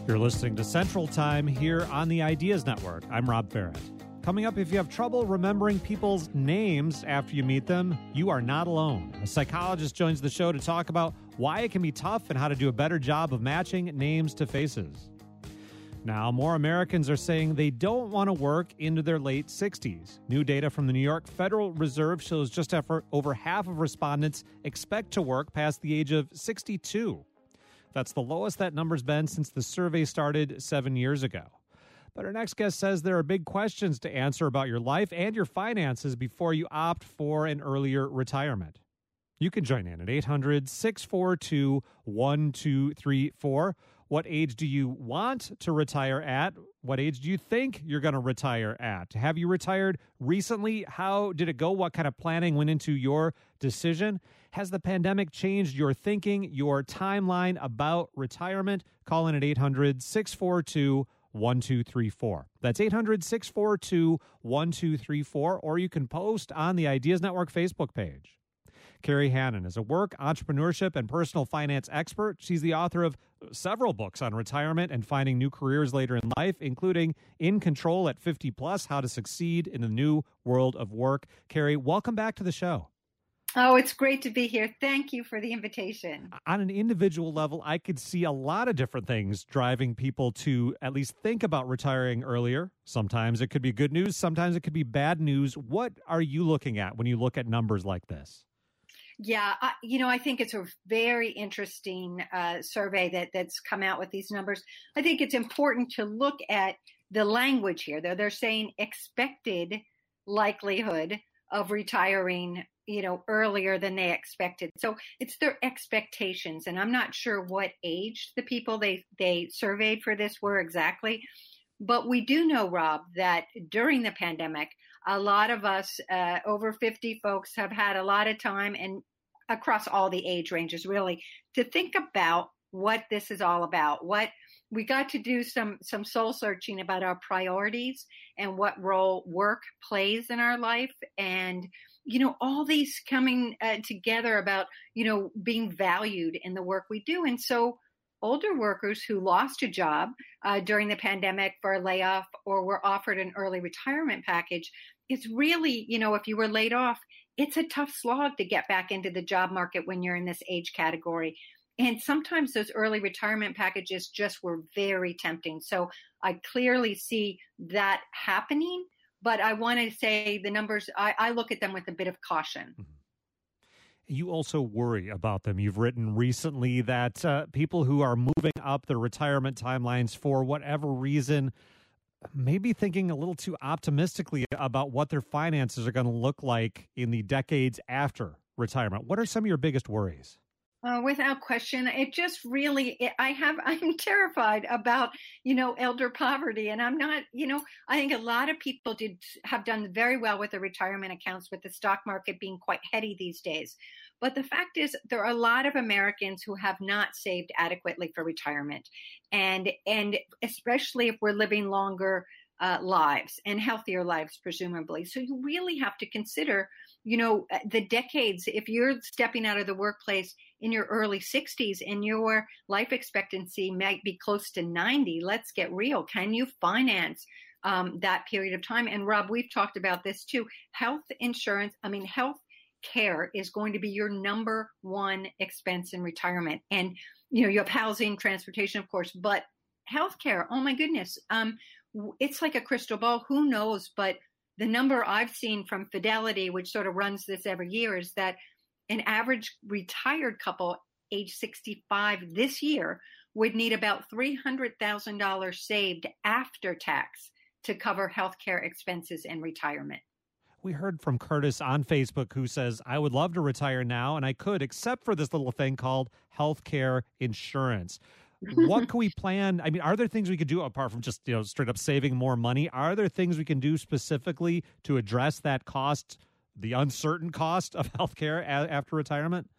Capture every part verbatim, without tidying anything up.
You're listening to Central Time here on the Ideas Network. I'm Rob Barrett. Coming up, if you have trouble remembering people's names after you meet them, you are not alone. A psychologist joins the show to talk about why it can be tough and how to do a better job of matching names to faces. Now, more Americans are saying they don't want to work into their late sixties. New data from the New York Federal Reserve shows just after over half of respondents expect to work past the age of sixty-two. That's the lowest that number's been since the survey started seven years ago. But our next guest says there are big questions to answer about your life and your finances before you opt for an earlier retirement. You can join in at eight hundred, six four two, one two three four. What age do you want to retire at? What age do you think you're going to retire at? Have you retired recently? How did it go? What kind of planning went into your decision? Has the pandemic changed your thinking, your timeline about retirement? Call in at eight hundred, six four two, one two three four. That's eight hundred, six four two, one two three four, or you can post on the Ideas Network Facebook page. Carrie Hannon is a work, entrepreneurship, and personal finance expert. She's the author of several books on retirement and finding new careers later in life, including In Control at fifty plus, How to Succeed in the New World of Work. Carrie, welcome back to the show. Oh, it's great to be here. Thank you for the invitation. On an individual level, I could see a lot of different things driving people to at least think about retiring earlier. Sometimes it could be good news. Sometimes it could be bad news. What are you looking at when you look at numbers like this? Yeah, I, you know, I think it's a very interesting uh, survey that, that's come out with these numbers. I think it's important to look at the language here. They're, they're saying expected likelihood of retiring, you know, earlier than they expected. So it's their expectations. And I'm not sure what age the people they, they surveyed for this were exactly. But we do know, Rob, that during the pandemic, a lot of us uh, over fifty folks have had a lot of time, and across all the age ranges, really, to think about what this is all about. What we got to do some some soul searching about our priorities and what role work plays in our life, and you know, all these coming uh, together about, you know, being valued in the work we do. And so older workers who lost a job uh, during the pandemic for a layoff or were offered an early retirement package, it's really, you know, if you were laid off, it's a tough slog to get back into the job market when you're in this age category. And sometimes those early retirement packages just were very tempting. So I clearly see that happening. But I want to say the numbers, I, I look at them with a bit of caution. Mm-hmm. You also worry about them. You've written recently that uh, people who are moving up their retirement timelines for whatever reason may be thinking a little too optimistically about what their finances are going to look like in the decades after retirement. What are some of your biggest worries? Uh, without question, it just really, it, I have, I'm terrified about, you know, elder poverty. And I'm not, you know, I think a lot of people did have done very well with their retirement accounts, with the stock market being quite heady these days. But the fact is, there are a lot of Americans who have not saved adequately for retirement. And, and especially if we're living longer Uh, lives and healthier lives, presumably. So you really have to consider, you know, the decades. If you're stepping out of the workplace in your early sixties and your life expectancy might be close to ninety, let's get real. Can you finance um, that period of time? And Rob, we've talked about this too. Health insurance, I mean, health care is going to be your number one expense in retirement. And, you know, you have housing, transportation, of course, but healthcare, oh my goodness. Um, it's like a crystal ball. Who knows? But the number I've seen from Fidelity, which sort of runs this every year, is that an average retired couple age sixty-five this year would need about three hundred thousand dollars saved after tax to cover healthcare expenses in retirement. We heard from Curtis on Facebook who says, I would love to retire now, and I could, except for this little thing called healthcare insurance. What can we plan? I mean, are there things we could do apart from just, you know, straight up saving more money? Are there things we can do specifically to address that cost, the uncertain cost of healthcare a- after retirement?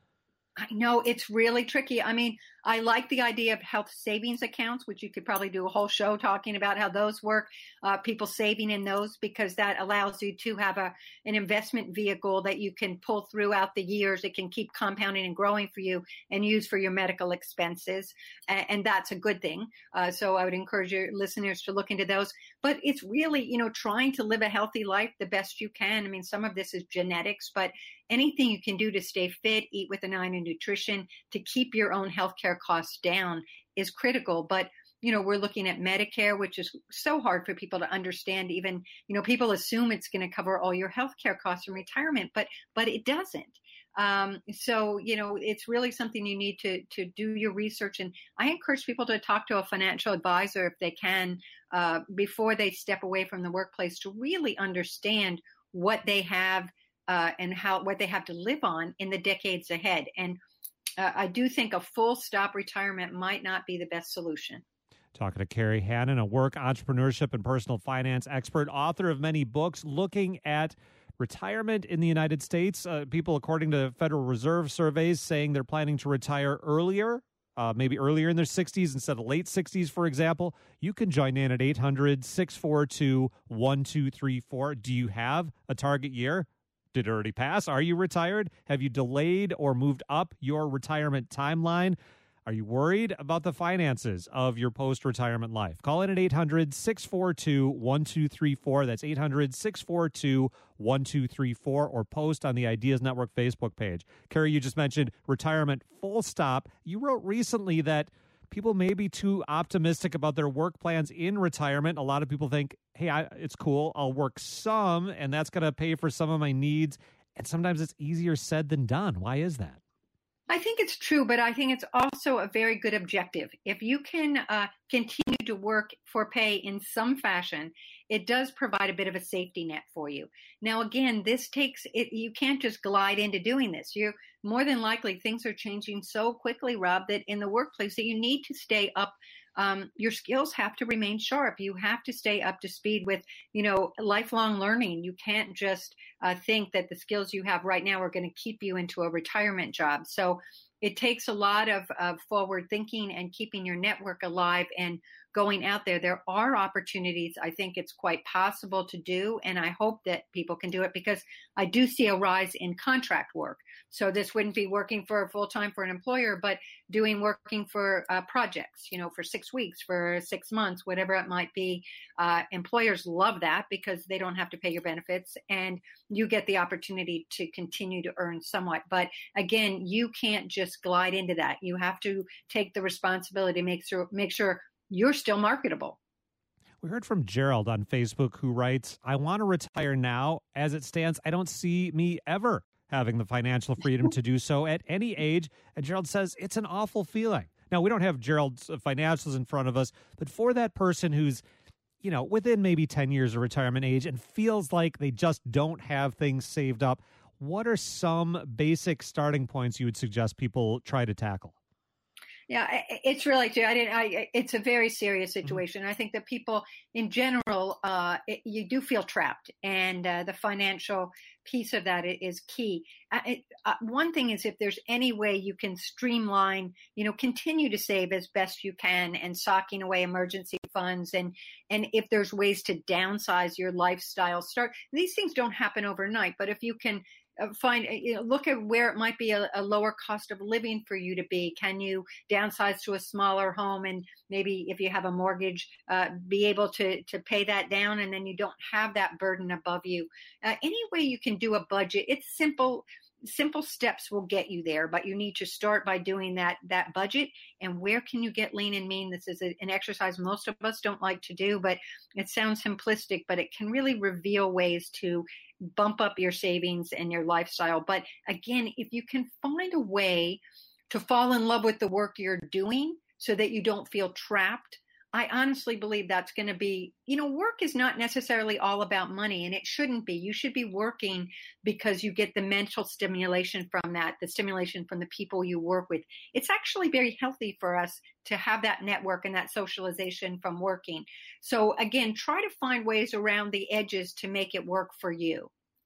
I know it's really tricky. I mean, I like the idea of health savings accounts, which you could probably do a whole show talking about how those work, uh, people saving in those, because that allows you to have a an investment vehicle that you can pull throughout the years. It can keep compounding and growing for you and use for your medical expenses. And, and that's a good thing. Uh, so I would encourage your listeners to look into those. But it's really, you know, trying to live a healthy life the best you can. I mean, some of this is genetics, but anything you can do to stay fit, eat with an eye on nutrition, to keep your own healthcare costs down is critical. But, you know, we're looking at Medicare, which is so hard for people to understand. Even, you know, people assume it's going to cover all your healthcare costs in retirement, but but it doesn't. Um, so, you know, it's really something you need to to do your research. And I encourage people to talk to a financial advisor if they can, uh, before they step away from the workplace, to really understand what they have uh, and how what they have to live on in the decades ahead. And uh, I do think a full stop retirement might not be the best solution. Talking to Carrie Hannon, a work, entrepreneurship, and personal finance expert, author of many books looking at retirement in the United States. Uh, people, according to Federal Reserve surveys, saying they're planning to retire earlier, uh, maybe earlier in their sixties instead of late sixties, for example. You can join in at eight hundred, six four two, one two three four. Do you have a target year? Did it already pass? Are you retired? Have you delayed or moved up your retirement timeline? Are you worried about the finances of your post-retirement life? Call in at eight hundred, six four two, one two three four. That's eight hundred, six four two, one two three four, or post on the Ideas Network Facebook page. Carrie, you just mentioned retirement full stop. You wrote recently that people may be too optimistic about their work plans in retirement. A lot of people think, hey, I, it's cool. I'll work some, and that's going to pay for some of my needs. And sometimes it's easier said than done. Why is that? I think it's true, but I think it's also a very good objective. If you can uh, continue to work for pay in some fashion, it does provide a bit of a safety net for you. Now, again, this takes it. You can't just glide into doing this. You more than likely, things are changing so quickly, Rob, that in the workplace that you need to stay up. Um, your skills have to remain sharp. You have to stay up to speed with, you know, lifelong learning. You can't just uh, think that the skills you have right now are going to keep you into a retirement job. So it takes a lot of, of forward thinking and keeping your network alive and going out there. There are opportunities. I think it's quite possible to do, and I hope that people can do it, because I do see a rise in contract work. So this wouldn't be working for full time for an employer, but doing working for uh, projects, you know, for six weeks, for six months, whatever it might be. Uh, employers love that because they don't have to pay your benefits, and you get the opportunity to continue to earn somewhat. But again, you can't just glide into that. You have to take the responsibility to make sure make sure you're still marketable. We heard from Gerald on Facebook, who writes, I want to retire now. As it stands, I don't see me ever having the financial freedom to do so at any age. And Gerald says it's an awful feeling. Now, we don't have Gerald's financials in front of us, but for that person who's, you know, within maybe ten years of retirement age and feels like they just don't have things saved up, what are some basic starting points you would suggest people try to tackle? Yeah, it's really true. I didn't. I, it's a very serious situation. Mm-hmm. I think that people in general, uh, it, you do feel trapped, and uh, the financial piece of that is key. Uh, it, uh, one thing is, if there's any way you can streamline, you know, continue to save as best you can, and socking away emergency funds, and and if there's ways to downsize your lifestyle, start. These things don't happen overnight, but if you can. Find, you know, look at where it might be a, a lower cost of living for you to be. Can you downsize to a smaller home, and maybe if you have a mortgage, uh, be able to to pay that down, and then you don't have that burden above you. Uh, any way you can do a budget, it's simple. Simple steps will get you there, but you need to start by doing that that budget. And where can you get lean and mean? This is a, an exercise most of us don't like to do, but it sounds simplistic, but it can really reveal ways to bump up your savings and your lifestyle. But again, if you can find a way to fall in love with the work you're doing so that you don't feel trapped, I honestly believe that's going to be, you know, work is not necessarily all about money, and it shouldn't be. You should be working because you get the mental stimulation from that, the stimulation from the people you work with. It's actually very healthy for us to have that network and that socialization from working. So again, try to find ways around the edges to make it work for you.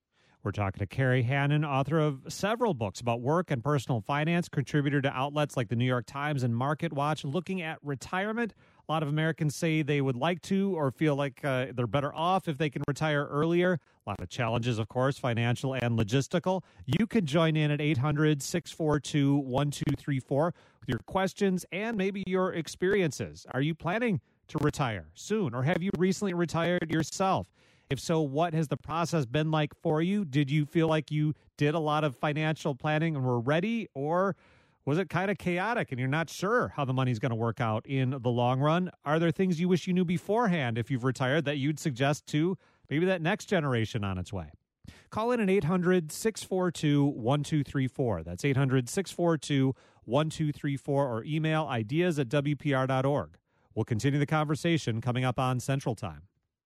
We're talking to Carrie Hannon, author of several books about work and personal finance, contributor to outlets like the New York Times and MarketWatch, looking at retirement. A lot of Americans say they would like to or feel like uh, they're better off if they can retire earlier. A lot of challenges, of course, financial and logistical. You can join in at eight hundred, six four two, one two three four with your questions and maybe your experiences. Are you planning to retire soon, or have you recently retired yourself? If so, what has the process been like for you? Did you feel like you did a lot of financial planning and were ready, or was it kind of chaotic and you're not sure how the money's going to work out in the long run? Are there things you wish you knew beforehand if you've retired that you'd suggest to maybe that next generation on its way? Call in at eight hundred, six four two, one two three four. That's eight hundred, six four two, one two three four, or email ideas at W P R dot org. We'll continue the conversation coming up on Central Time.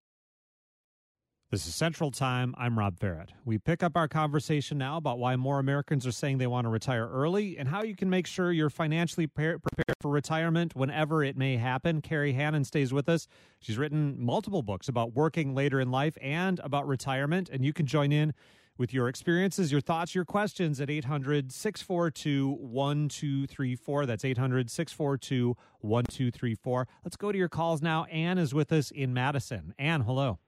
This is Central Time. I'm Rob Barrett. We pick up our conversation now about why more Americans are saying they want to retire early and how you can make sure you're financially pre- prepared for retirement whenever it may happen. Carrie Hannon stays with us. She's written multiple books about working later in life and about retirement, and you can join in with your experiences, your thoughts, your questions at eight hundred, six four two, one two three four. That's eight hundred, six four two, one two three four. Let's go to your calls now. Ann is with us in Madison. Ann, hello.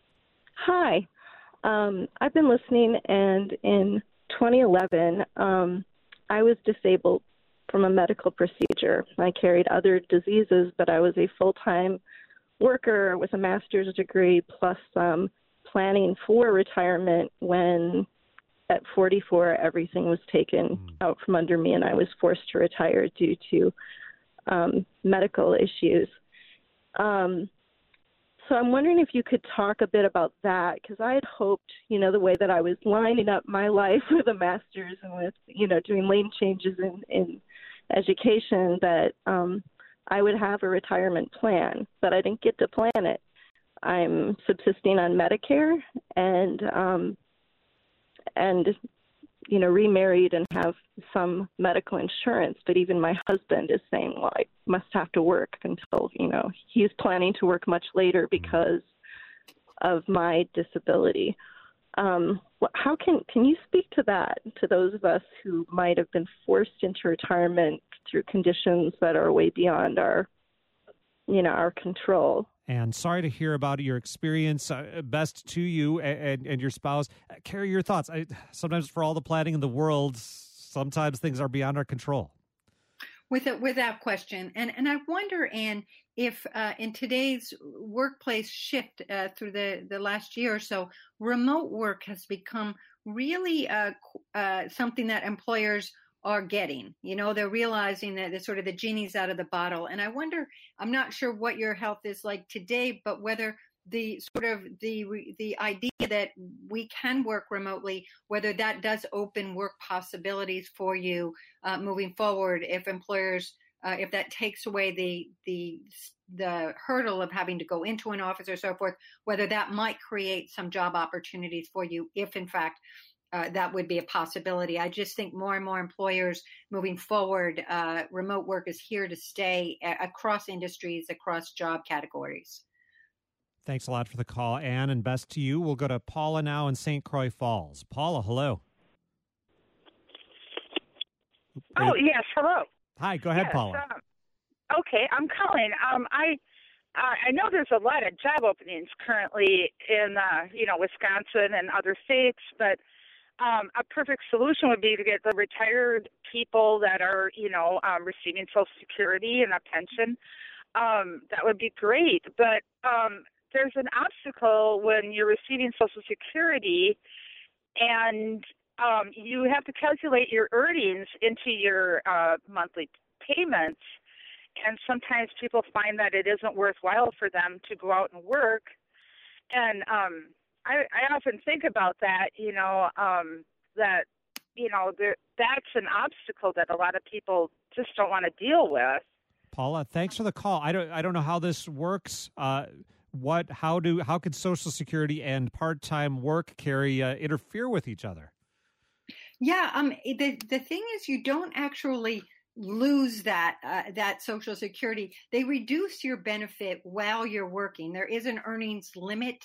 Hi. Um, I've been listening, and in twenty eleven, um, I was disabled from a medical procedure. I carried other diseases, but I was a full-time worker with a master's degree plus um, planning for retirement when at forty-four everything was taken mm. out from under me, and I was forced to retire due to um, medical issues. Um So I'm wondering if you could talk a bit about that, because I had hoped, you know, the way that I was lining up my life with a master's and with, you know, doing lane changes in, in education, that um, I would have a retirement plan, but I didn't get to plan it. I'm subsisting on Medicare and, um, and you know, remarried and have some medical insurance, but even my husband is saying, well, I must have to work until, you know, he's planning to work much later because of my disability. Um, how can, can you speak to that, to those of us who might have been forced into retirement through conditions that are way beyond our, you know, our control? And sorry to hear about your experience. Uh, best to you and, and, and your spouse. Uh, Carrie, your thoughts. I, sometimes for all the planning in the world, sometimes things are beyond our control. With it, without question. And and I wonder, Ann, if uh, in today's workplace shift uh, through the, the last year or so, remote work has become really uh, uh, something that employers are getting. You know, they're realizing that the sort of the genie's out of the bottle. And I wonder, I'm not sure what your health is like today, but whether the sort of the the idea that we can work remotely, whether that does open work possibilities for you uh, moving forward, if employers, uh, if that takes away the the the hurdle of having to go into an office or so forth, whether that might create some job opportunities for you, if in fact Uh, that would be a possibility. I just think more and more employers moving forward, uh, remote work is here to stay a- across industries, across job categories. Thanks a lot for the call, Ann, and best to you. We'll go to Paula now in Saint Croix Falls. Paula, hello. Oh, yes, hello. Hi, go ahead, yes, Paula. Um, okay, I'm calling. Um, I uh, I know there's a lot of job openings currently in, uh, you know, Wisconsin and other states, but Um, a perfect solution would be to get the retired people that are, you know, um, receiving Social Security and a pension. Um, that would be great. But um, there's an obstacle when you're receiving Social Security, and um, you have to calculate your earnings into your uh, monthly payments. And sometimes people find that it isn't worthwhile for them to go out and work. And um I, I often think about that, you know, um, that, you know, there, that's an obstacle that a lot of people just don't want to deal with. Paula, thanks for the call. I don't I don't know how this works. Uh, what how do how could Social Security and part-time work, Carrie, uh, interfere with each other? Yeah, um, the the thing is, you don't actually lose that uh, that Social Security. They reduce your benefit while you're working. There is an earnings limit.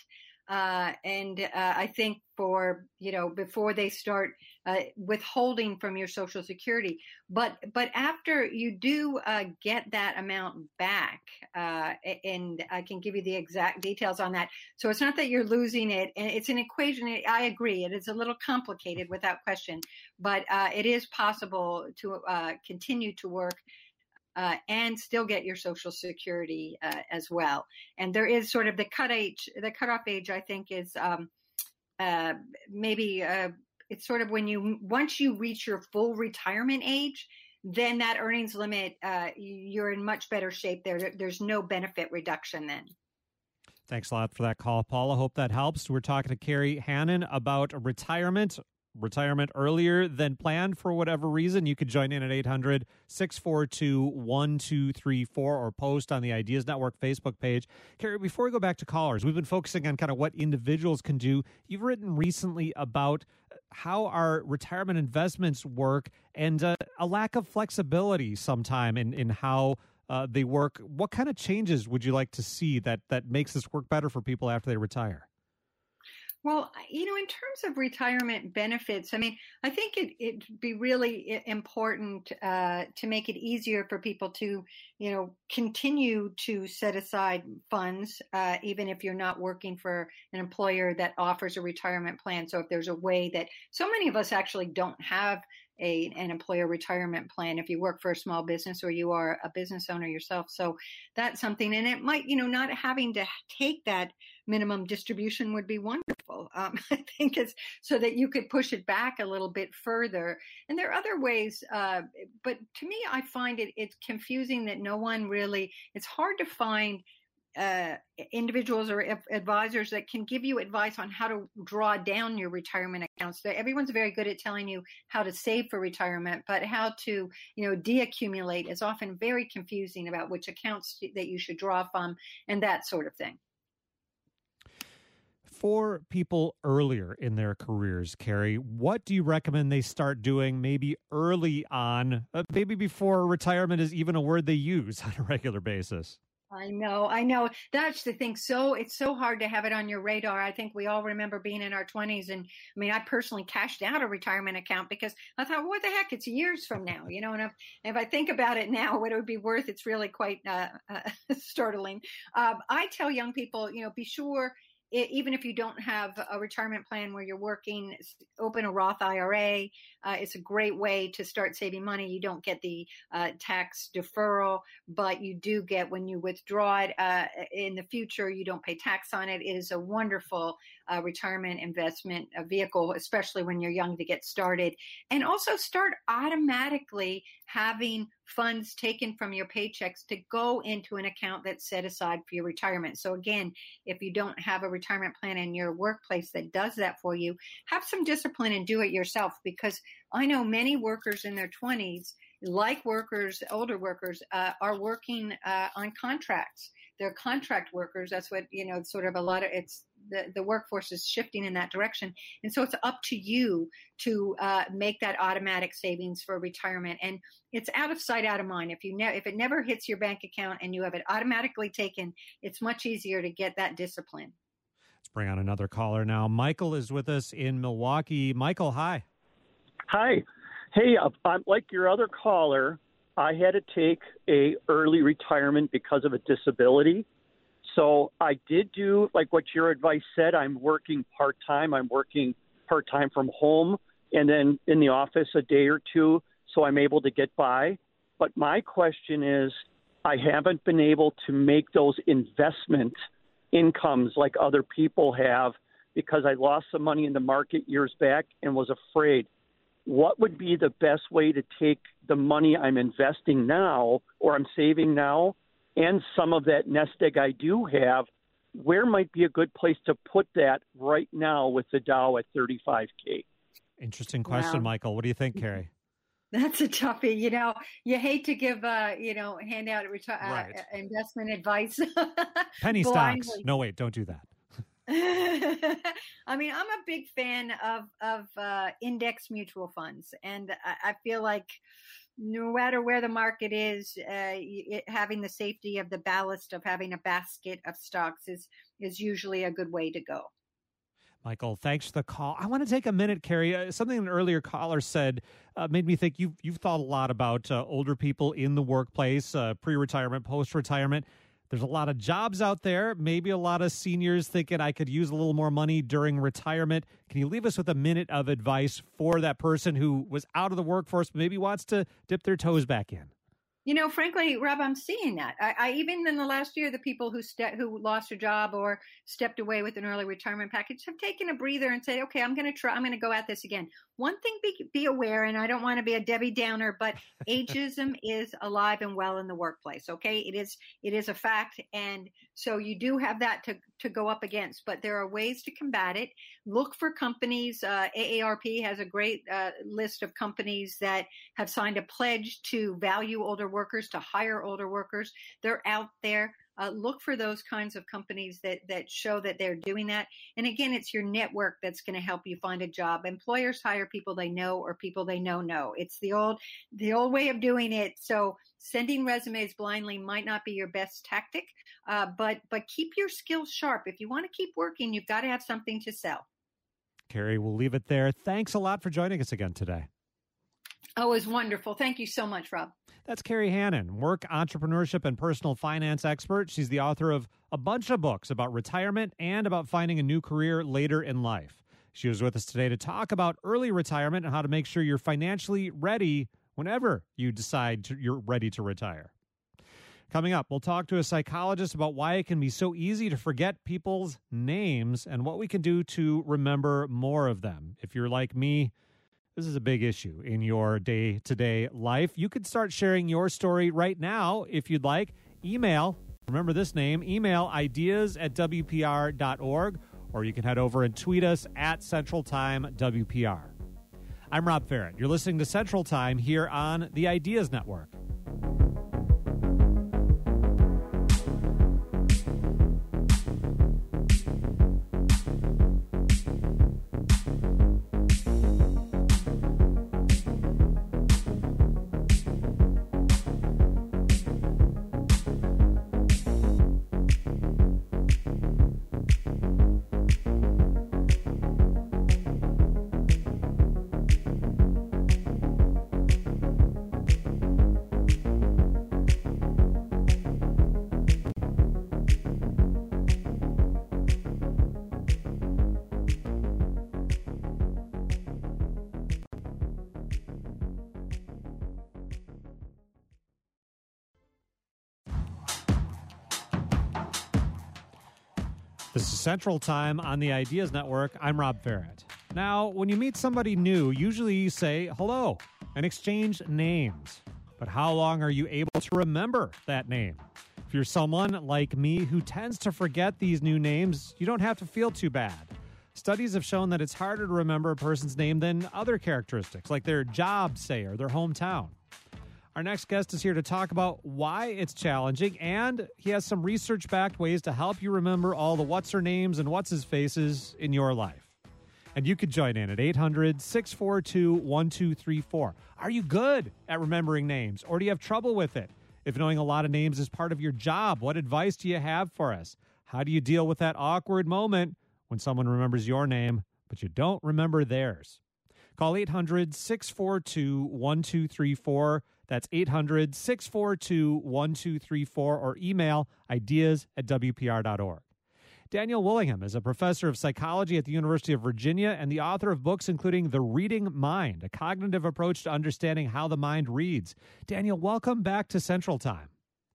Uh, and uh, I think for, you know, before they start uh, withholding from your Social Security. But but after you do uh, get that amount back, uh, and I can give you the exact details on that. So it's not that you're losing it. And it's an equation. I agree. It is a little complicated without question, but uh, it is possible to uh, continue to work Uh, and still get your Social Security uh, as well. And there is sort of the cut age, the cutoff age, I think, is um, uh, maybe uh, it's sort of when you once you reach your full retirement age, then that earnings limit, uh, you're in much better shape there. There's no benefit reduction then. Thanks a lot for that call, Paula. Hope that helps. We're talking to Carrie Hannon about retirement. Retirement earlier than planned for whatever reason. You could join in at eight hundred, six four two, one two three four or post on the Ideas Network Facebook page. Carrie, before we go back to callers, we've been focusing on kind of what individuals can do. You've written recently about how our retirement investments work and uh, a lack of flexibility sometime in, in how uh, they work. What kind of changes would you like to see that, that makes this work better for people after they retire? Well, you know, in terms of retirement benefits, I mean, I think it, it'd be really important uh, to make it easier for people to, you know, continue to set aside funds, uh, even if you're not working for an employer that offers a retirement plan. So if there's a way that so many of us actually don't have a, an employer retirement plan if you work for a small business or you are a business owner yourself. So that's something. And it might, you know, not having to take that minimum distribution would be wonderful. Um, I think it's so that you could push it back a little bit further. And there are other ways. Uh, but to me, I find it it's confusing that no one really, it's hard to find uh, individuals or advisors that can give you advice on how to draw down your retirement accounts. Everyone's very good at telling you how to save for retirement, but how to, you know, deaccumulate is often very confusing about which accounts that you should draw from and that sort of thing. For people earlier in their careers, Carrie, what do you recommend they start doing maybe early on, uh, maybe before retirement is even a word they use on a regular basis? I know, I know. That's the thing. So it's so hard to have it on your radar. I think we all remember being in our twenties. And I mean, I personally cashed out a retirement account because I thought, what the heck? It's years from now, you know, and if, if I think about it now, what it would be worth, it's really quite uh, uh, startling. Um, I tell young people, you know, be sure, even if you don't have a retirement plan where you're working, open a Roth I R A. Uh, it's a great way to start saving money. You don't get the uh, tax deferral, but you do get when you withdraw it uh, in the future, you don't pay tax on it. It is a wonderful uh, retirement investment vehicle, especially when you're young to get started. And also start automatically having funds taken from your paychecks to go into an account that's set aside for your retirement. So again, if you don't have a retirement plan in your workplace that does that for you, have some discipline and do it yourself, because I know many workers in their twenties, like workers, older workers, uh, are working uh, on contracts. They're contract workers. That's what, you know, sort of a lot of it's the, the workforce is shifting in that direction. And so it's up to you to uh, make that automatic savings for retirement. And it's out of sight, out of mind. If you ne- if it never hits your bank account and you have it automatically taken, it's much easier to get that discipline. Let's bring on another caller now. Michael is with us in Milwaukee. Michael, hi. Hi. Hey, uh, I'm like your other caller. I had to take a early retirement because of a disability. So I did do like what your advice said. I'm working part-time. I'm working part-time from home and then in the office a day or two, so I'm able to get by. But my question is, I haven't been able to make those investment incomes like other people have because I lost some money in the market years back and was afraid. What would be the best way to take the money I'm investing now or I'm saving now and some of that nest egg I do have? Where might be a good place to put that right now with the Dow at thirty-five K? Interesting question, wow. Michael. What do you think, Carrie? That's a toughie. You know, you hate to give, uh, you know, hand out reti- right. uh, investment advice. Penny stocks. No, wait, don't do that. I mean, I'm a big fan of of uh, index mutual funds, and I, I feel like no matter where the market is, uh, it, having the safety of the ballast of having a basket of stocks is is usually a good way to go. Michael, thanks for the call. I want to take a minute, Carrie. Uh, something an earlier caller said uh, made me think you've, you've thought a lot about uh, older people in the workplace, uh, pre-retirement, post-retirement. There's a lot of jobs out there, maybe a lot of seniors thinking I could use a little more money during retirement. Can you leave us with a minute of advice for that person who was out of the workforce, maybe wants to dip their toes back in? You know, frankly, Rob, I'm seeing that. I, I even in the last year, the people who ste- who lost a job or stepped away with an early retirement package have taken a breather and said, "Okay, I'm going to try. I'm going to go at this again." One thing, be, be aware, and I don't want to be a Debbie Downer, but ageism is alive and well in the workplace. Okay, it is it is a fact, and so you do have that to to go up against. But there are ways to combat it. Look for companies. Uh, A A R P has a great uh, list of companies that have signed a pledge to value older workers, to hire older workers. They're out there. Uh, look for those kinds of companies that that show that they're doing that. And again, it's your network that's going to help you find a job. Employers hire people they know or people they know know. It's the old the old way of doing it. So sending resumes blindly might not be your best tactic, uh, but but keep your skills sharp. If you want to keep working, you've got to have something to sell. Carrie, we'll leave it there. Thanks a lot for joining us again today. Oh, it was wonderful. Thank you so much, Rob. That's Carrie Hannon, work, entrepreneurship, and personal finance expert. She's the author of a bunch of books about retirement and about finding a new career later in life. She was with us today to talk about early retirement and how to make sure you're financially ready whenever you decide to, you're ready to retire. Coming up, we'll talk to a psychologist about why it can be so easy to forget people's names and what we can do to remember more of them. If you're like me, this is a big issue in your day-to-day life. You could start sharing your story right now if you'd like. Email, remember this name, email ideas at W P R dot org, or you can head over and tweet us at Central Time W P R. I'm Rob Ferret. You're listening to Central Time here on the Ideas Network. This is Central Time on the Ideas Network. I'm Rob Ferret. Now, when you meet somebody new, usually you say hello and exchange names. But how long are you able to remember that name? If you're someone like me who tends to forget these new names, you don't have to feel too bad. Studies have shown that it's harder to remember a person's name than other characteristics, like their job, say, or their hometown. Our next guest is here to talk about why it's challenging, and he has some research-backed ways to help you remember all the what's-her-names and what's-his-faces in your life. And you could join in at eight hundred, six four two, one two three four. Are you good at remembering names, or do you have trouble with it? If knowing a lot of names is part of your job, what advice do you have for us? How do you deal with that awkward moment when someone remembers your name, but you don't remember theirs? Call eight hundred, six four two, one two three four. That's eight hundred, six four two, one two three four, or email ideas at W P R dot org. Daniel Willingham is a professor of psychology at the University of Virginia and the author of books including The Reading Mind, a cognitive approach to understanding how the mind reads. Daniel, welcome back to Central Time.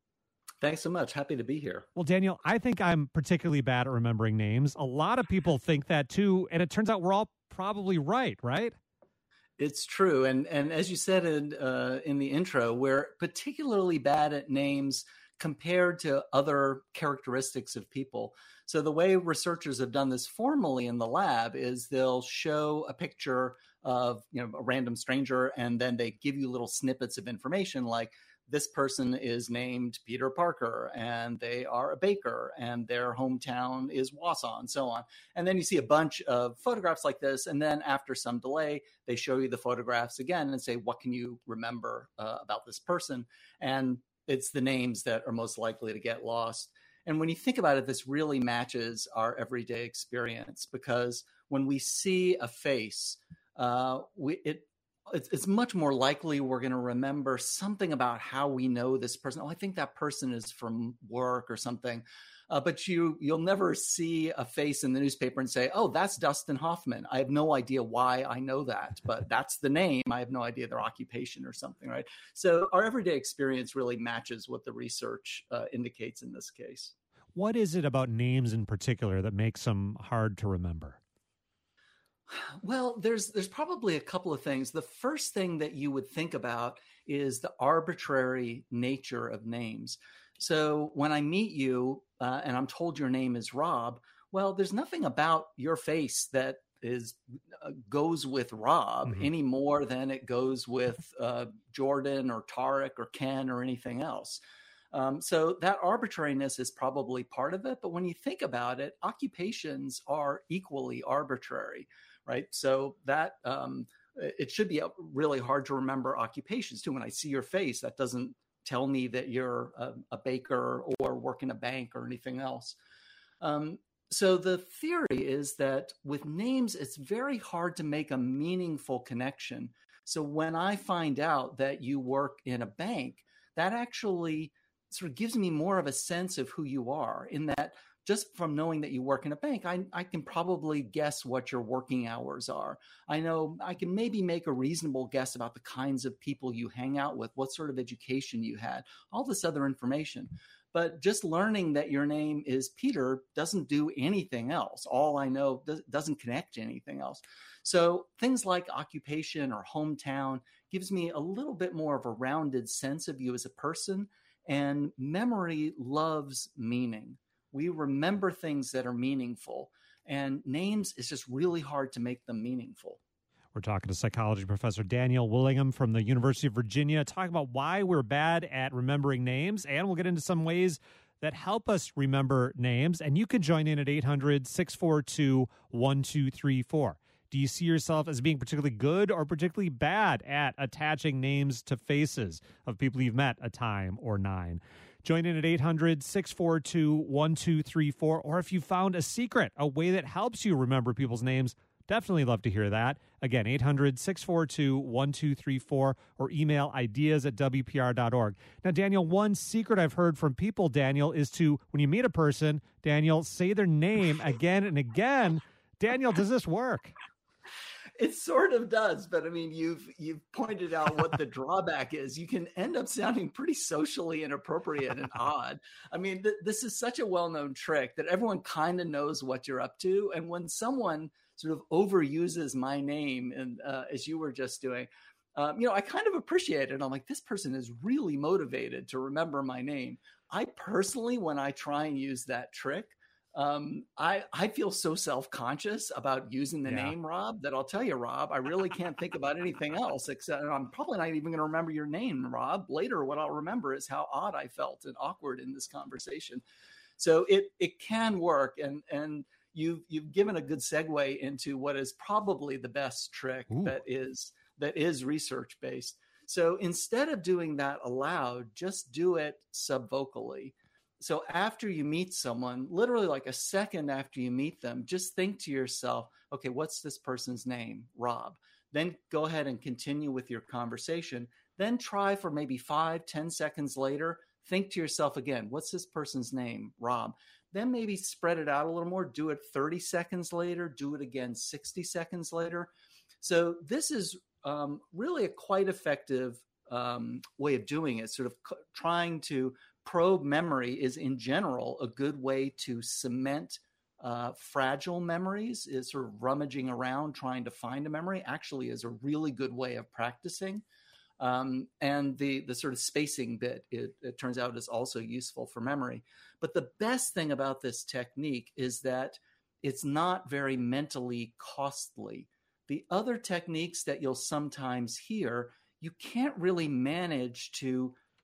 Thanks so much. Happy to be here. Well, Daniel, I think I'm particularly bad at remembering names. A lot of people think that too, and it turns out we're all probably right, right? It's true. And and as you said in, uh, in the intro, we're particularly bad at names compared to other characteristics of people. So the way researchers have done this formally in the lab is they'll show a picture of, you know, a random stranger, and then they give you little snippets of information like this person is named Peter Parker and they are a baker and their hometown is Wausau and so on. And then you see a bunch of photographs like this. And then after some delay, they show you the photographs again and say, what can you remember uh, about this person? And it's the names that are most likely to get lost. And when you think about it, this really matches our everyday experience, because when we see a face, uh, we, it, it's, it's much more likely we're going to remember something about how we know this person. Oh, I think that person is from work or something. Uh, but you, you'll never see a face in the newspaper and say, oh, that's Dustin Hoffman. I have no idea why I know that, but that's the name. I have no idea their occupation or something, right? So our everyday experience really matches what the research uh, indicates in this case. What is it about names in particular that makes them hard to remember? Well, there's there's probably a couple of things. The first thing that you would think about is the arbitrary nature of names. So when I meet you uh, and I'm told your name is Rob, well, there's nothing about your face that is uh, goes with Rob mm-hmm. any more than it goes with uh, Jordan or Tarek or Ken or anything else. Um, so that arbitrariness is probably part of it. But when you think about it, occupations are equally arbitrary, right? So that um, it should be really hard to remember occupations too. When I see your face, that doesn't tell me that you're a, a baker or work in a bank or anything else. Um, so the theory is that with names, it's very hard to make a meaningful connection. So when I find out that you work in a bank, that actually sort of gives me more of a sense of who you are, in that just from knowing that you work in a bank, I, I can probably guess what your working hours are. I know I can maybe make a reasonable guess about the kinds of people you hang out with, what sort of education you had, all this other information. But just learning that your name is Peter doesn't do anything else. All I know does, doesn't connect to anything else. So things like occupation or hometown gives me a little bit more of a rounded sense of you as a person. And memory loves meaning. We remember things that are meaningful, and names is just really hard to make them meaningful. We're talking to psychology professor Daniel Willingham from the University of Virginia, talking about why we're bad at remembering names, and we'll get into some ways that help us remember names. And you can join in at eight hundred, six four two, one two three four. Do you see yourself as being particularly good or particularly bad at attaching names to faces of people you've met a time or nine? Join in at eight hundred, six four two, one two three four. Or if you found a secret, a way that helps you remember people's names, definitely love to hear that. Again, eight hundred, six four two, one two three four, or email ideas at W P R dot org. Now, Daniel, one secret I've heard from people, Daniel, is to, when you meet a person, Daniel, say their name again and again. Daniel, does this work? It sort of does, but I mean, you've you've pointed out what the drawback is. You can end up sounding pretty socially inappropriate and odd. I mean, th- this is such a well-known trick that everyone kind of knows what you're up to. And when someone sort of overuses my name, and uh, as you were just doing, um, you know, I kind of appreciate it. I'm like, this person is really motivated to remember my name. I personally, when I try and use that trick, Um, I, I feel so self-conscious about using the yeah. name Rob that I'll tell you, Rob, I really can't think about anything else except, and I'm probably not even going to remember your name, Rob. Later, what I'll remember is how odd I felt and awkward in this conversation. So it, it can work. And, and you've, you've given a good segue into what is probably the best trick Ooh. that is, that is research-based. So instead of doing that aloud, just do it subvocally. So after you meet someone, literally like a second after you meet them, just think to yourself, okay, what's this person's name? Rob. Then go ahead and continue with your conversation. Then try for maybe five, ten seconds later, think to yourself again, what's this person's name? Rob. Then maybe spread it out a little more. Do it thirty seconds later. Do it again sixty seconds later. So this is um, really a quite effective um, way of doing it, sort of c- trying to probe memory is in general a good way to cement uh, fragile memories. Is sort of rummaging around trying to find a memory actually is a really good way of practicing. Um, and the, the sort of spacing bit, it, it turns out, is also useful for memory. But the best thing about this technique is that it's not very mentally costly. The other techniques that you'll sometimes hear, you can't really manage to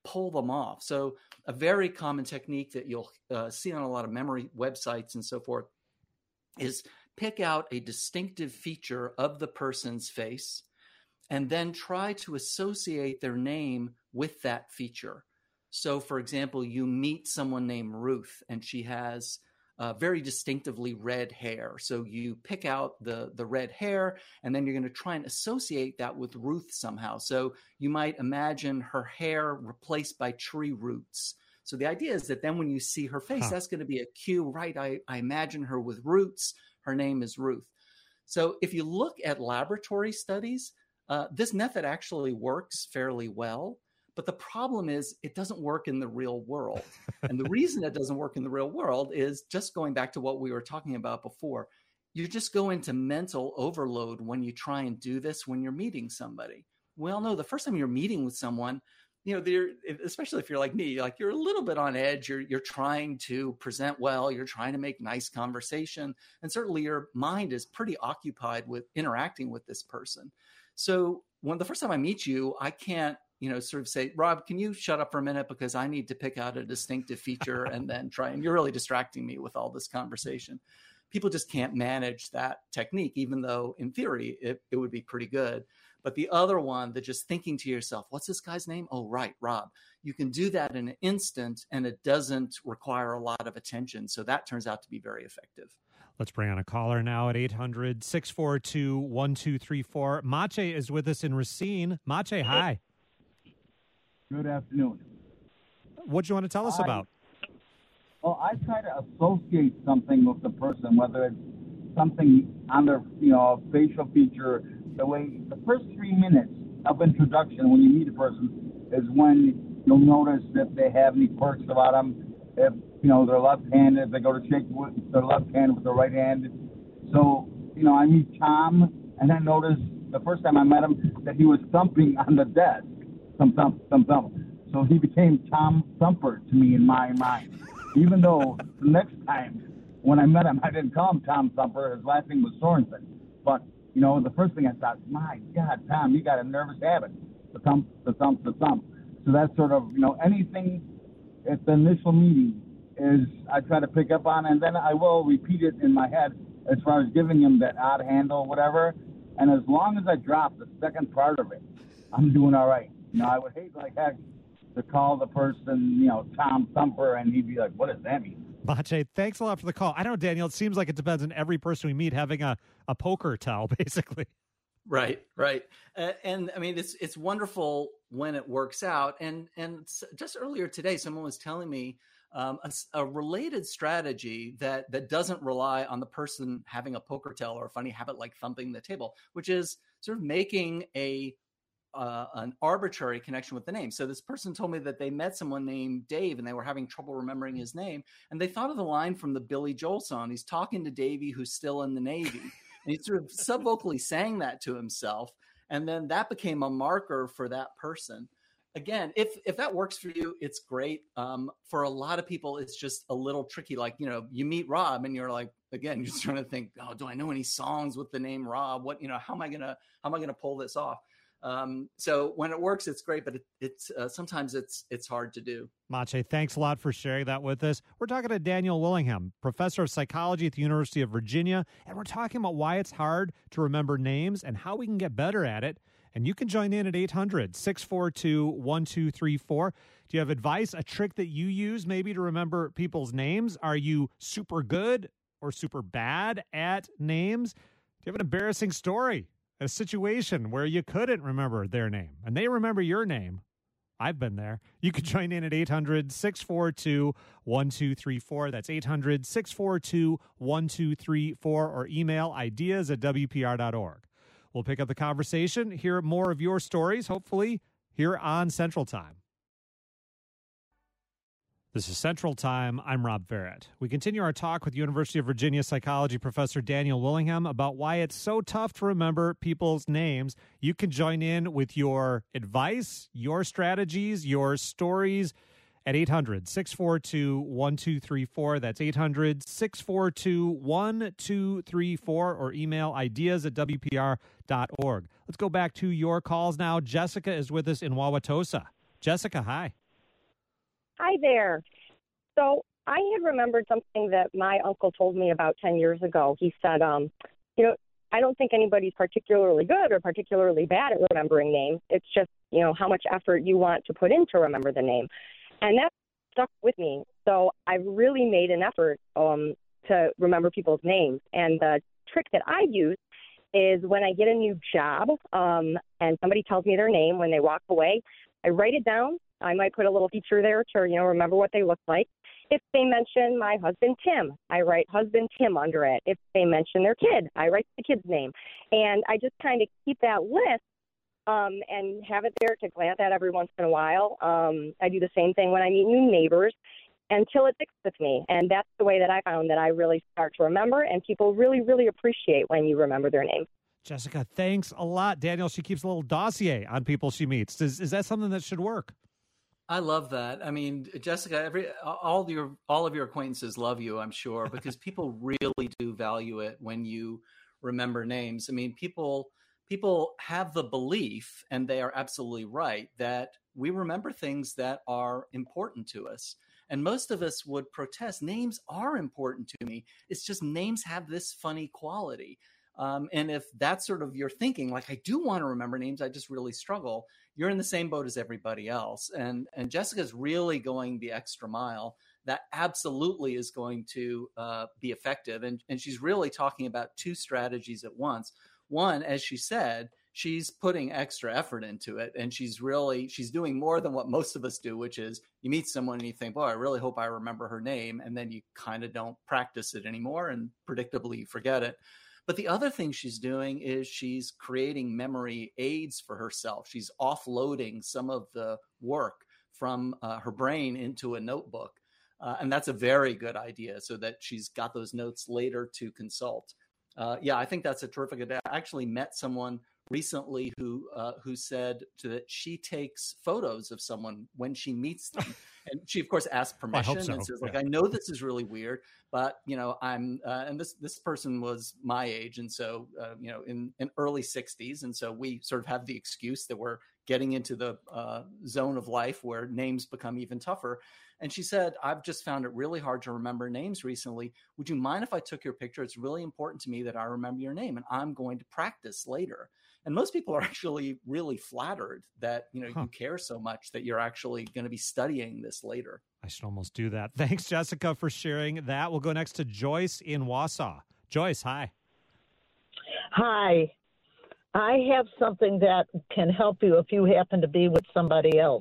pull them off. So a very common technique that you'll uh, see on a lot of memory websites and so forth is pick out a distinctive feature of the person's face and then try to associate their name with that feature. So, for example, you meet someone named Ruth, and she has uh, very distinctively red hair. So you pick out the, the red hair, and then you're going to try and associate that with Ruth somehow. So you might imagine her hair replaced by tree roots. So the idea is that then when you see her face, huh. that's going to be a cue, right? I, I imagine her with roots. Her name is Ruth. So if you look at laboratory studies, uh, this method actually works fairly well. But the problem is it doesn't work in the real world. And the reason it doesn't work in the real world is just going back to what we were talking about before. You just go into mental overload when you try and do this when you're meeting somebody. We all know the first time you're meeting with someone, you know, they're, especially if you're like me, like you're a little bit on edge. You're you're trying to present well. You're trying to make nice conversation. And certainly your mind is pretty occupied with interacting with this person. So when the first time I meet you, I can't, you know, sort of say, Rob, can you shut up for a minute because I need to pick out a distinctive feature and then try, and you're really distracting me with all this conversation. People just can't manage that technique, even though in theory it, it would be pretty good. But the other one, that just thinking to yourself, what's this guy's name? Oh, right, Rob. You can do that in an instant and it doesn't require a lot of attention. So that turns out to be very effective. Let's bring on a caller now at eight hundred, six four two, one two three four. Mache is with us in Racine. Mache, hi. Good afternoon. What do you want to tell us I, about? Well, I try to associate something with the person, whether it's something on their, you know, facial feature. The way the first three minutes of introduction when you meet a person is when you'll notice if they have any quirks about them. If you know they're left-handed, if they go to shake with their left hand with their right hand. So you know, I meet Tom, and I noticed the first time I met him that he was thumping on the desk. Thump, thump, thump, thump. So he became Tom Thumper to me in my mind. Even though the next time when I met him, I didn't call him Tom Thumper. His last name was Sorensen. But, you know, the first thing I thought, my God, Tom, you got a nervous habit. The thump, the thump, the thump. So that's sort of, you know, anything at the initial meeting is I try to pick up on, and then I will repeat it in my head as far as giving him that odd handle, whatever. And as long as I drop the second part of it, I'm doing all right. You know, I would hate like heck to call the person, you know, Tom Thumper, and he'd be like, what does that mean? Mache, thanks a lot for the call. I don't know, Daniel, it seems like it depends on every person we meet having a, a poker tell, basically. Right, right. Uh, and I mean, it's it's wonderful when it works out. And, and just earlier today, someone was telling me um, a, a related strategy that, that doesn't rely on the person having a poker tell or a funny habit like thumping the table, which is sort of making a Uh, an arbitrary connection with the name. So this person told me that they met someone named Dave and they were having trouble remembering his name. And they thought of the line from the Billy Joel song. He's talking to Davey, who's still in the Navy. And he sort of subvocally sang that to himself. And then that became a marker for that person. Again, if if that works for you, it's great. Um, for a lot of people, it's just a little tricky. Like, you know, you meet Rob and you're like, again, you're just trying to think, oh, do I know any songs with the name Rob? What, you know, how am I going to, how am I going to pull this off? Um, so when it works, it's great, but it, it's uh, sometimes it's it's hard to do. Mache, thanks a lot for sharing that with us. We're talking to Daniel Willingham, professor of psychology at the University of Virginia, and we're talking about why it's hard to remember names and how we can get better at it. And you can join in at eight hundred, six four two, one two three four. Do you have advice, a trick that you use maybe to remember people's names? Are you super good or super bad at names? Do you have an embarrassing story? A situation where you couldn't remember their name and they remember your name? I've been there. You can join in at eight hundred, six four two, one two three four. That's eight hundred, six four two, one two three four, or email ideas at w p r dot org. We'll pick up the conversation, hear more of your stories, hopefully here on Central Time. This is Central Time. I'm Rob Barrett. We continue our talk with University of Virginia psychology professor Daniel Willingham about why it's so tough to remember people's names. You can join in with your advice, your strategies, your stories at eight hundred, six four two, one two three four. That's eight hundred, six four two, one two three four, or email ideas at w p r dot org. Let's go back to your calls now. Jessica is with us in Wauwatosa. Jessica, hi. Hi there. So I had remembered something that my uncle told me about ten years ago. He said, um, you know, I don't think anybody's particularly good or particularly bad at remembering names. It's just, you know, how much effort you want to put in to remember the name. And that stuck with me. So I've really made an effort um, to remember people's names. And the trick that I use is when I get a new job um, and somebody tells me their name when they walk away, I write it down. I might put a little feature there to, you know, remember what they look like. If they mention my husband, Tim, I write husband Tim under it. If they mention their kid, I write the kid's name. And I just kind of keep that list um, and have it there to glance at every once in a while. Um, I do the same thing when I meet new neighbors until it sticks with me. And that's the way that I found that I really start to remember, and people really, really appreciate when you remember their name. Jessica, thanks a lot. Daniel, she keeps a little dossier on people she meets. Is, is that something that should work? I love that. I mean, Jessica, every all of your all of your acquaintances love you, I'm sure, because people really do value it when you remember names. I mean, people people have the belief, and they are absolutely right, that we remember things that are important to us. And most of us would protest. Names are important to me. It's just names have this funny quality. Um, and if that's sort of your thinking, like, I do want to remember names, I just really struggle, you're in the same boat as everybody else. And and Jessica's really going the extra mile. That absolutely is going to uh, be effective. And, and she's really talking about two strategies at once. One, as she said, she's putting extra effort into it. And she's really, she's doing more than what most of us do, which is you meet someone and you think, boy, I really hope I remember her name. And then you kind of don't practice it anymore, and predictably you forget it. But the other thing she's doing is she's creating memory aids for herself. She's offloading some of the work from uh, her brain into a notebook. Uh, and that's a very good idea, so that she's got those notes later to consult. Uh, yeah, I think that's a terrific idea. I actually met someone recently who uh, who said to, that she takes photos of someone when she meets them. And she, of course, asked permission. so. And says, like, Yeah. I know this is really weird, but, you know, I'm, uh, and this, this person was my age. And so, uh, you know, in, in early sixties. And so we sort of have the excuse that we're getting into the uh, zone of life where names become even tougher. And she said, I've just found it really hard to remember names recently. Would you mind if I took your picture? It's really important to me that I remember your name, and I'm going to practice later. And most people are actually really flattered that, you know, huh. you care so much that you're actually going to be studying this later. I should almost do that. Thanks, Jessica, for sharing that. We'll go next to Joyce in Wausau. Joyce, hi. Hi. I have something that can help you if you happen to be with somebody else.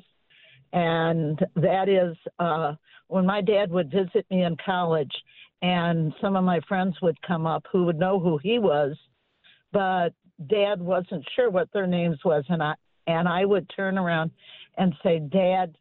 And that is uh, when my dad would visit me in college, and some of my friends would come up who would know who he was, but Dad wasn't sure what their names was, and I and I would turn around and say, Dad,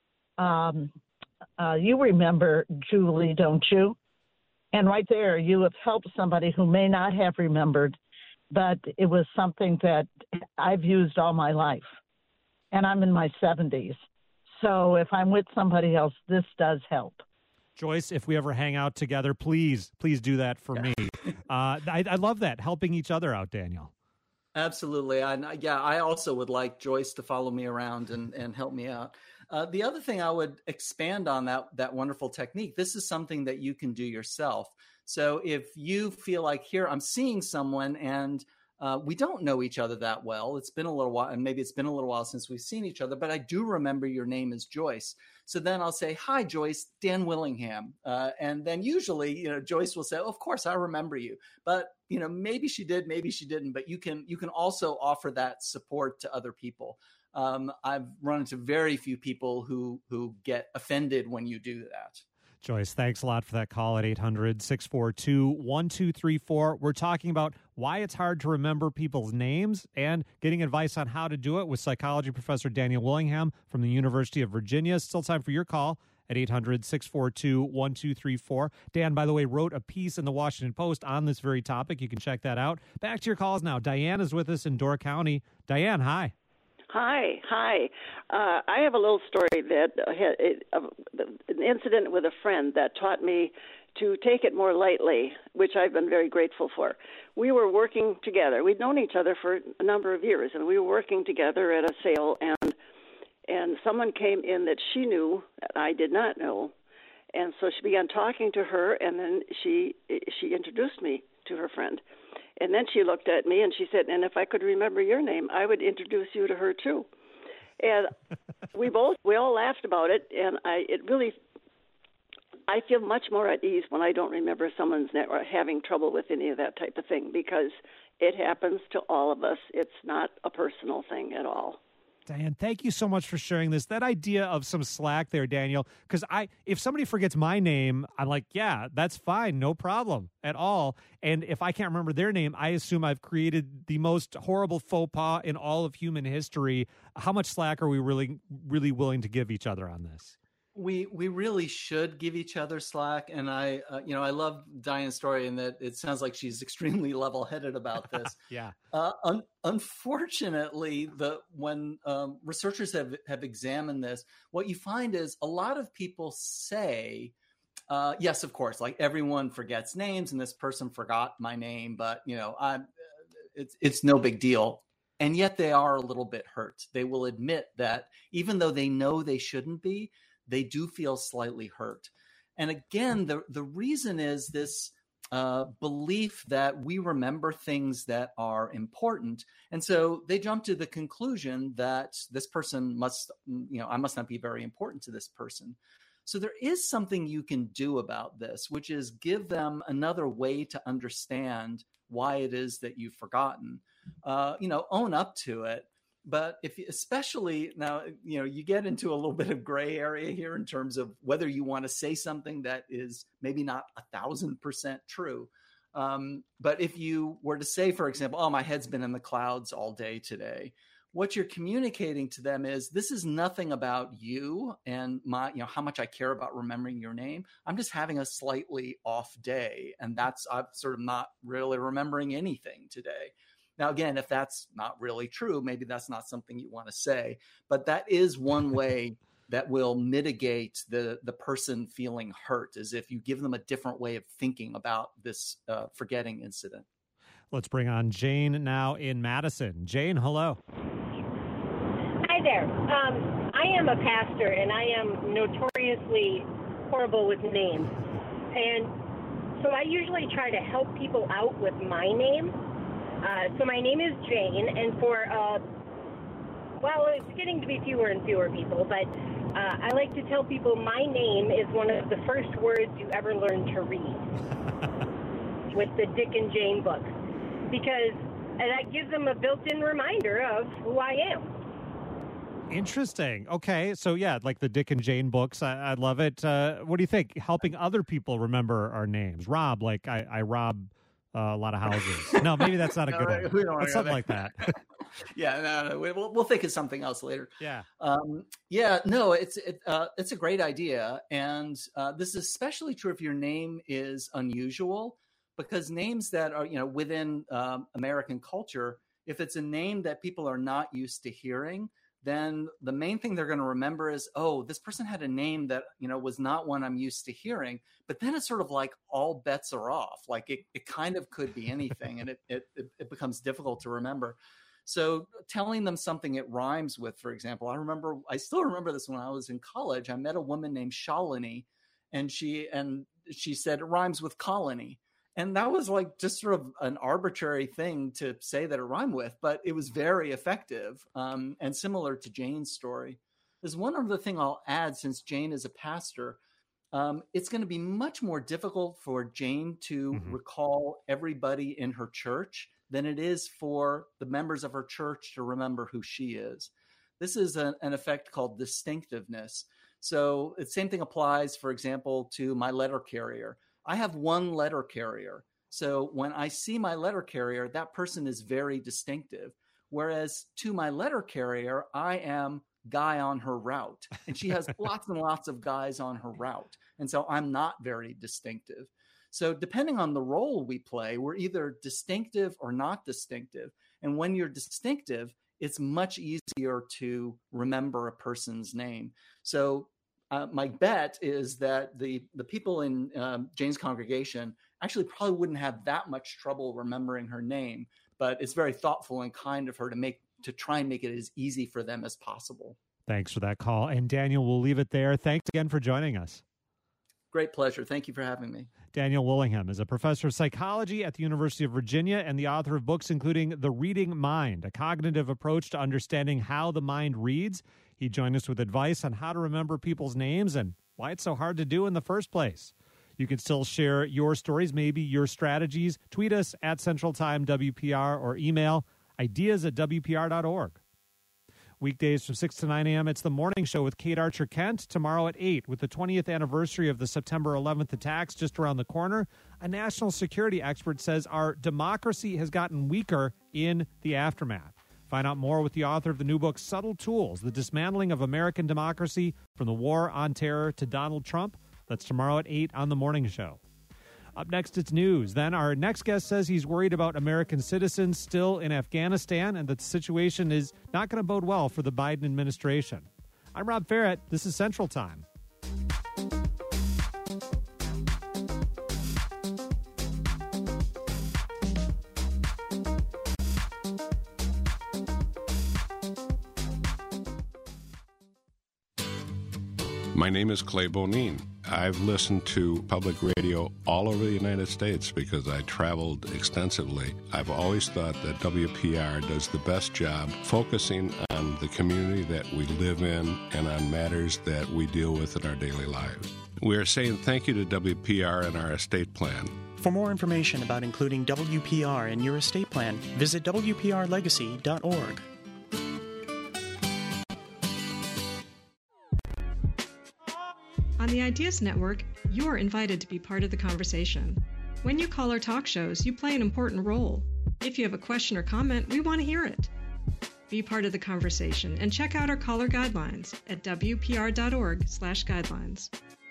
um, uh, you remember Julie, don't you? And right there, you have helped somebody who may not have remembered, but it was something that I've used all my life, and I'm in my seventies. So if I'm with somebody else, this does help. Joyce, if we ever hang out together, please, please do that for me. Uh, I, I love that, helping each other out, Daniel. Absolutely. And yeah, I also would like Joyce to follow me around and, and help me out. Uh, the other thing I would expand on that, that wonderful technique, this is something that you can do yourself. So if you feel like, here, I'm seeing someone and uh, we don't know each other that well, it's been a little while, and maybe it's been a little while since we've seen each other, but I do remember your name is Joyce. So then I'll say, hi, Joyce, Dan Willingham. Uh, and then usually, you know, Joyce will say, oh, of course, I remember you. But, you know, maybe she did, maybe she didn't. But you can you can also offer that support to other people. Um, I've run into very few people who who get offended when you do that. Joyce, thanks a lot for that call at eight hundred, six four two, one two three four. We're talking about why it's hard to remember people's names and getting advice on how to do it with psychology professor Daniel Willingham from the University of Virginia. Still time for your call at eight hundred, six four two, one two three four. Dan, by the way, wrote a piece in the Washington Post on this very topic. You can check that out. Back to your calls now. Diane is with us in Door County. Diane, hi. Hi, hi. Uh, I have a little story that uh, had, it, uh, an incident with a friend that taught me to take it more lightly, which I've been very grateful for. We were working together. We'd known each other for a number of years, and we were working together at a sale, and And someone came in that she knew that I did not know. And so she began talking to her, and then she she introduced me to her friend. And then she looked at me and she said, and if I could remember your name, I would introduce you to her too. And we both, we all laughed about it, and I, it really, I feel much more at ease when I don't remember someone's name or having trouble with any of that type of thing, because it happens to all of us. It's not a personal thing at all. Diane, thank you so much for sharing this. That idea of some slack there, Daniel, because I, if somebody forgets my name, I'm like, yeah, that's fine, no problem at all. And if I can't remember their name, I assume I've created the most horrible faux pas in all of human history. How much slack are we really, really willing to give each other on this? We we really should give each other slack, and I uh, you know I love Diane's story in that it sounds like she's extremely level-headed about this. yeah. Uh, un- unfortunately, the when um, researchers have have examined this, what you find is a lot of people say, uh, yes, of course, like everyone forgets names, and this person forgot my name, but you know I'm it's it's no big deal. And yet they are a little bit hurt. They will admit that even though they know they shouldn't be, they do feel slightly hurt. And again, the, the reason is this uh, belief that we remember things that are important. And so they jump to the conclusion that this person must, you know, I must not be very important to this person. So there is something you can do about this, which is give them another way to understand why it is that you've forgotten. Uh, you know, own up to it. But if you, especially now, you know, you get into a little bit of gray area here in terms of whether you want to say something that is maybe not a thousand percent true. Um, but if you were to say, for example, oh, my head's been in the clouds all day today, what you're communicating to them is this is nothing about you and my, you know, how much I care about remembering your name. I'm just having a slightly off day. And that's, I'm sort of not really remembering anything today. Now, again, if that's not really true, maybe that's not something you want to say, but that is one way that will mitigate the, the person feeling hurt, is if you give them a different way of thinking about this uh, forgetting incident. Let's bring on Jane now in Madison. Jane, hello. Hi there. Um, I am a pastor, and I am notoriously horrible with names. And so I usually try to help people out with my name. Uh, so my name is Jane, and for, uh, well, it's getting to be fewer and fewer people, but uh, I like to tell people my name is one of the first words you ever learn to read with the Dick and Jane books, because that gives them a built-in reminder of who I am. Interesting. Okay, so yeah, like the Dick and Jane books, I, I love it. Uh, what do you think? Helping other people remember our names. Rob, like I, I rob... Uh, a lot of houses. No, maybe that's not a good right, one. But something like that. yeah, no, no, we'll, we'll think of something else later. Yeah, um, yeah, no, it's it, uh, it's a great idea, and uh, this is especially true if your name is unusual, because names that are you know within um, American culture, if it's a name that people are not used to hearing, then the main thing they're going to remember is, oh, this person had a name that, you know, was not one I'm used to hearing. But then it's sort of like all bets are off. Like it, it kind of could be anything, and it, it, it becomes difficult to remember. So telling them something it rhymes with, for example, I remember, I still remember this when I was in college. I met a woman named Shalini, and she, and she said it rhymes with colony. And that was like just sort of an arbitrary thing to say that it rhymed with, but it was very effective. Um, and similar to Jane's story, there's one other thing I'll add, since Jane is a pastor. Um, it's going to be much more difficult for Jane to mm-hmm. recall everybody in her church than it is for the members of her church to remember who she is. This is a, an effect called distinctiveness. So the same thing applies, for example, to my letter carrier. I have one letter carrier. So when I see my letter carrier, that person is very distinctive. Whereas to my letter carrier, I am guy on her route. And she has lots and lots of guys on her route. And so I'm not very distinctive. So depending on the role we play, we're either distinctive or not distinctive. And when you're distinctive, it's much easier to remember a person's name. So Uh, my bet is that the, the people in um, Jane's congregation actually probably wouldn't have that much trouble remembering her name, but it's very thoughtful and kind of her to make to try and make it as easy for them as possible. Thanks for that call. And Daniel, we'll leave it there. Thanks again for joining us. Great pleasure. Thank you for having me. Daniel Willingham is a professor of psychology at the University of Virginia and the author of books including The Reading Mind, a cognitive approach to understanding how the mind reads. He joined us with advice on how to remember people's names and why it's so hard to do in the first place. You can still share your stories, maybe your strategies. Tweet us at Central Time W P R or email ideas at W P R dot org. Weekdays from six to nine a.m., it's The Morning Show with Kate Archer-Kent. Tomorrow at eight, with the twentieth anniversary of the September eleventh attacks just around the corner, a national security expert says our democracy has gotten weaker in the aftermath. Find out more with the author of the new book, Subtle Tools, The Dismantling of American Democracy from the War on Terror to Donald Trump. That's tomorrow at eight on The Morning Show. Up next, it's news. Then our next guest says he's worried about American citizens still in Afghanistan and that the situation is not going to bode well for the Biden administration. I'm Rob Ferrett. This is Central Time. My name is Clay Bonine. I've listened to public radio all over the United States because I traveled extensively. I've always thought that W P R does the best job focusing on the community that we live in and on matters that we deal with in our daily lives. We are saying thank you to W P R and our estate plan. For more information about including W P R in your estate plan, visit W P R legacy dot org. On the Ideas Network, you're invited to be part of the conversation. When you call our talk shows, you play an important role. If you have a question or comment, we want to hear it. Be part of the conversation and check out our caller guidelines at W P R dot org slash guidelines.